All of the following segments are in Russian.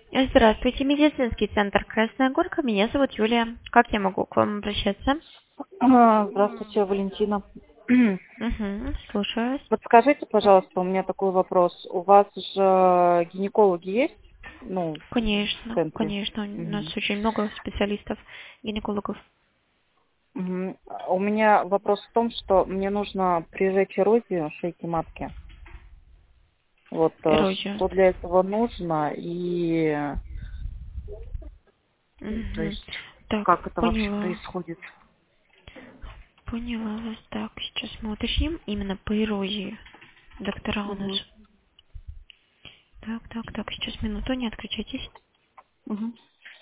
Здравствуйте, медицинский центр Красная Горка. Меня зовут Юлия. Как я могу к вам обращаться? Здравствуйте, Валентина. Угу, слушаю вас. Подскажите, пожалуйста, у меня такой вопрос. У вас же гинекологи есть? Ну, в Конечно, центре. конечно. У нас Мгм. очень много специалистов, гинекологов. Мгм. У меня вопрос в том, что мне нужно прижечь эрозию шейки матки. Вот Эрозию. что для этого нужно и то Угу. есть Так, как это вообще поняла. происходит? Поняла вас. Так, сейчас мы уточним именно по эрозии. Доктора у нас. Мгм. Так, сейчас минуту, не отключайтесь. Мгм.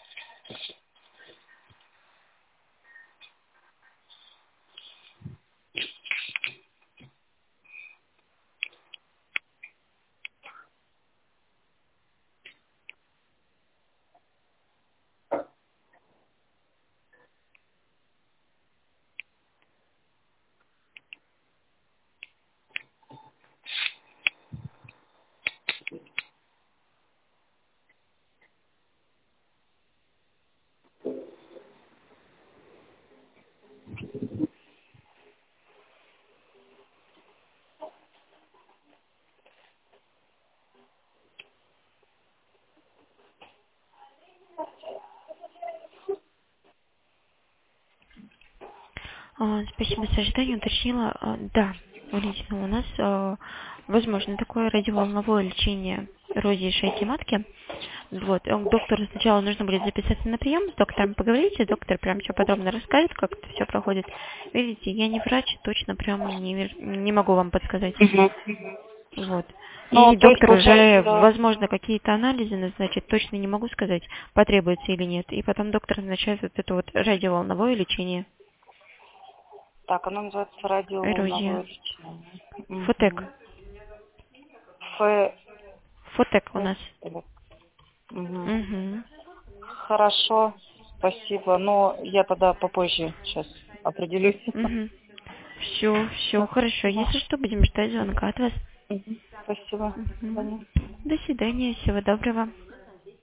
Спасибо за ожидание. Уточнила. Да, Валентина, у нас возможно такое радиоволновое лечение эрозии шейки матки. Вот. Доктору сначала нужно будет записаться на прием, с доктором поговорите, доктор прям все подробно расскажет, как это все проходит. Видите, я не врач, точно прям не могу вам подсказать. Мгм. Вот. Ну, И то есть доктор уже, получается, возможно, какие-то анализы назначит, точно не могу сказать, потребуется или нет. И потом доктор назначает вот это вот радиоволновое лечение так, оно называется радиоволновое эрозия. лечение. Фотек. Мгм. Ф... Фотек у нас. Мгм. Угу. Хорошо, спасибо. Но я тогда попозже сейчас определюсь. Угу. Все, Всё, хорошо. спасибо. Если что, будем ждать звонка от вас. Мгм. Спасибо. До Мгм. свидания. До свидания, всего доброго.